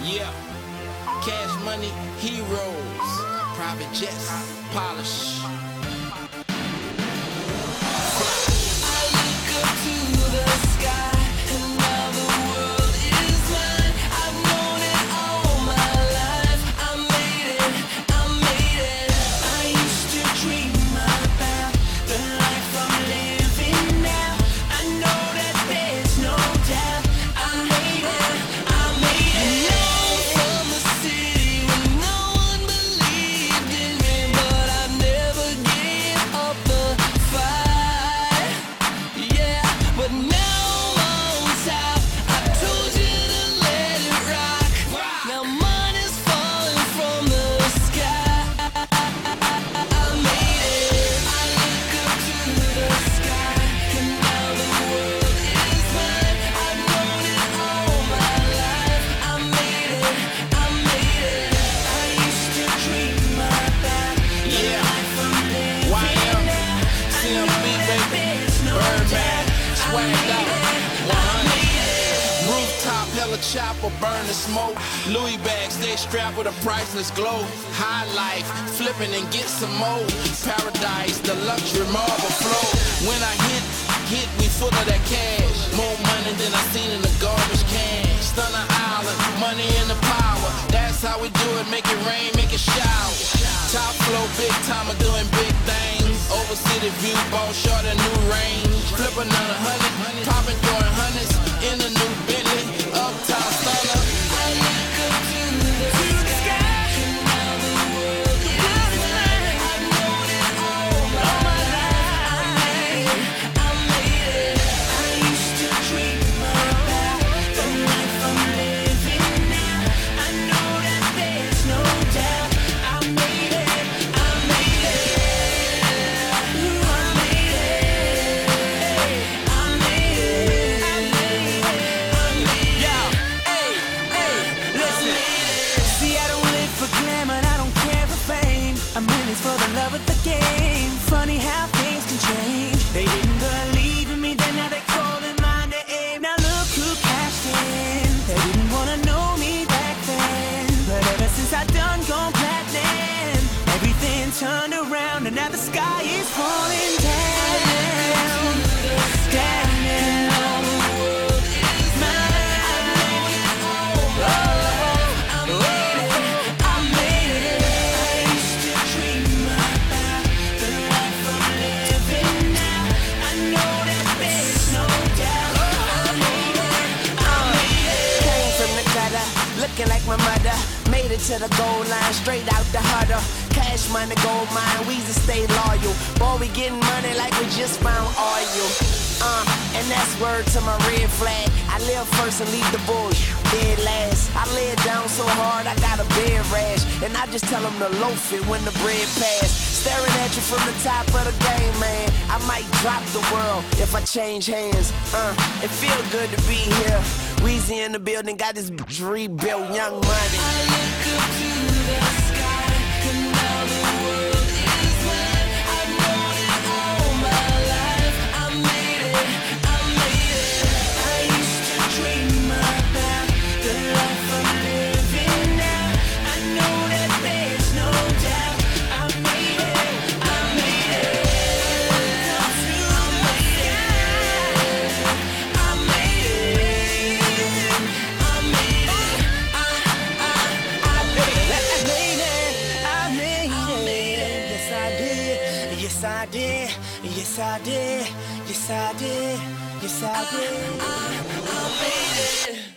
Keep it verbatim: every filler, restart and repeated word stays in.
Yeah, Cash Money, Heroes, private jets, polish. I look up to the sky, and now the world is mine. I've known it all my life. I made it, I made it. I used to dream about the life I'm living now. I know that there's no doubt. I made it, I made it. I'm from a city where no one believed in me, but I never gave up the fight. Yeah, but now I'm on top. I told you to let it rock. Now money's falling from the sky. I made it. I look up to the sky, and now the world is mine. I've known it all my life. I made it. I made it. I used to dream about the Yeah, life I'm living Y M, now. I C M know B, that baby, there's no Birdman, doubt. swagged out, one hundred. Rooftop, hella chopper, burn the smoke. Louis bag, stay strapped with a priceless glow. High life, flipping and get some more. Paradise, the luxury marble flow. When I hit, hit, we full of that cash. More money than I seen in the garbage can. Stunner Island, money in the power. That's how we do it, make it rain, make it shower. Top flow, big time, doing big things. Over city view, ball short a new range. Flip another hundred, popping, throwing hundreds in a new Bentley. Uptown stunner. I look up to the sky, and now the world is mine. I've known it all my life. I made it, I made it. I used to dream about the life I'm living now. I know that there's no doubt. I made it, I made it. Ooh, I made it. I made it, I made it, I made it. Hey, hey, listen. See, I don't live for glamour, and I don't care for fame. I'm in this for the love of the game. Funny how things can change. They didn't believe in me, then now they're calling my name. Now look who cashed in. They didn't wanna know me back then, but ever since I done gone platinum, everything turned around, and now the sky is falling down, down now. Looking like my mother, made it to the goal line, straight out the huddle. Cash money, gold mine, Weezy stay loyal. Boy, we getting money like we just found oil. Uh, and that's word to my red flag. I live first and leave the bullshit dead last. I lay it down so hard I got a bed rash, and I just tell them to loaf it when the bread pass. Staring at you from the top of the game, man. I might drop the world if I change hands. Uh, it feel good to be here. Weezy in the building, got this bitch rebuilt, Young Money. I look up to the sky, and now the world is mine. I've known it all my life. I made it, I made it. I used to dream about the life I'm living now. I know that there's no doubt. I made it, I made it. Up to the sky, I made it. I made it. I, I, I made it. I made it, I made it. Yes, I did. Yes, I did. Yes, I did. Yes, I did. Yes, I did. I made it.